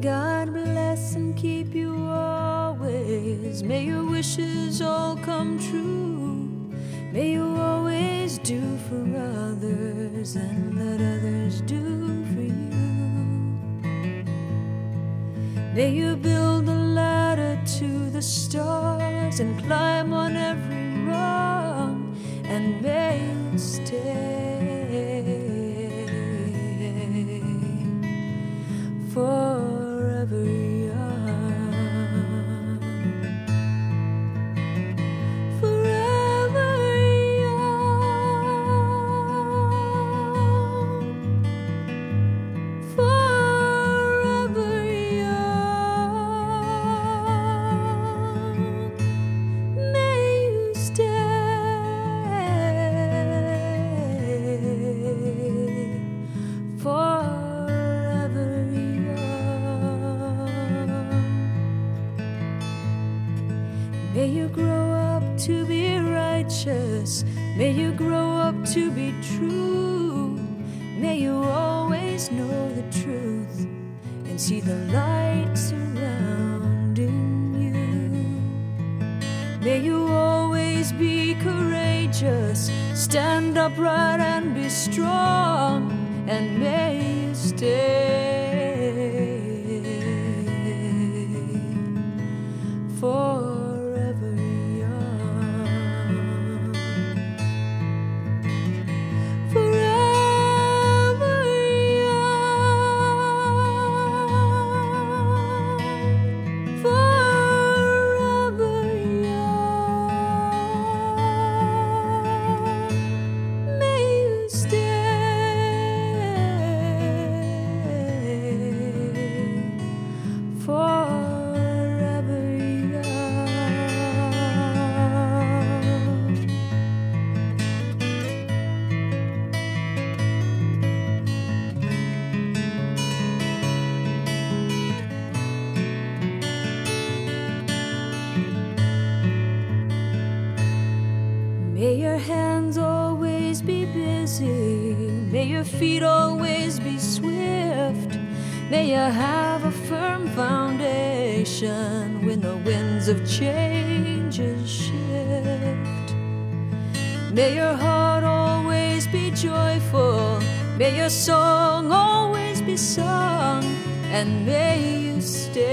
God bless and keep you always. May your wishes all come true. May you always do for others and let others do for you. May you build a ladder to the stars and climb on every rung, and may you stay forever young, forever young, forever young. May you stay forever young. May you grow up to be righteous. May you grow up to be true. May you always know the truth and see the light surrounding you. May you always be courageous, stand upright and be strong, and may you stay forever young, forever young, forever young. May you stay forever young. May your hands always be busy. May your feet always be swift. May you have a firm foundation when the winds of changes shift. May your heart always be joyful. May your song always be sung, and may you stay